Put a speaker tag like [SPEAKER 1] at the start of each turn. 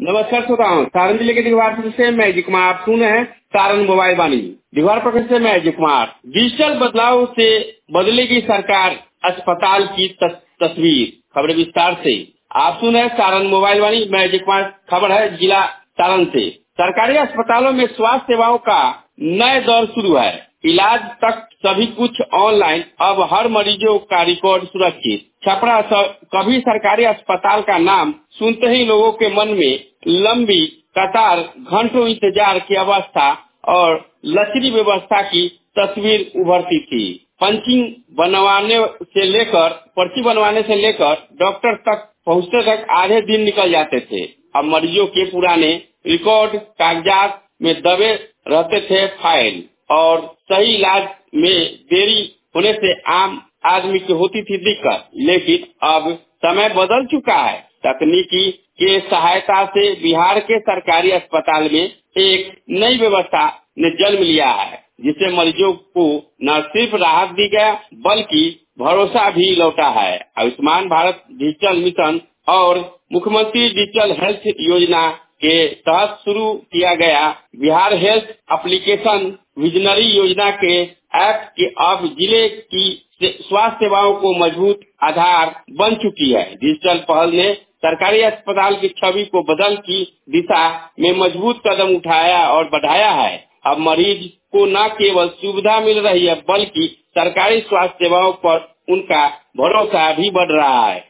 [SPEAKER 1] नमस्कार श्रोताओं, सारण जिले के दिघवार प्रखंड से मैं अजय कुमार। आप सुन रहे हैं सारण मोबाइल वाणी। दिघवार प्रखंड से मैं अजय कुमार। डिजिटल बदलाव से बदलेगी सरकार अस्पताल की तस्वीर। खबरें विस्तार से आप सुन रहे हैं सारण मोबाइल वाणी। मैं अजय कुमार। खबर है जिला सारण से। सरकारी अस्पतालों में स्वास्थ्य सेवाओं का नए दौर शुरू है। इलाज तक सभी कुछ ऑनलाइन। अब हर मरीजों का रिकॉर्ड सुरक्षित। छपरा कभी सरकारी अस्पताल का नाम सुनते ही लोगों के मन में लंबी कतार, घंटों इंतजार की अवस्था और लचरी व्यवस्था की तस्वीर उभरती थी। पर्ची बनवाने से लेकर डॉक्टर तक पहुंचने तक आधे दिन निकल जाते थे। अब मरीजों के पुराने रिकॉर्ड कागजात में दबे रहते थे फाइल, और सही इलाज में देरी होने से आम आदमी की होती थी दिक्कत। लेकिन अब समय बदल चुका है। तकनीकी के सहायता से बिहार के सरकारी अस्पताल में एक नई व्यवस्था ने जन्म लिया है, जिससे मरीजों को न सिर्फ राहत दी गया बल्कि भरोसा भी लौटा है। आयुष्मान भारत डिजिटल मिशन और मुख्यमंत्री डिजिटल हेल्थ योजना के तहत शुरू किया गया बिहार हेल्थ एप्लीकेशन विजनरी योजना के ऐप के अब जिले की स्वास्थ्य सेवाओं को मजबूत आधार बन चुकी है। डिजिटल पहल ने सरकारी अस्पताल की छवि को बदल की दिशा में मजबूत कदम उठाया और बढ़ाया है। अब मरीज को न केवल सुविधा मिल रही है बल्कि सरकारी स्वास्थ्य सेवाओं पर उनका भरोसा भी बढ़ रहा है।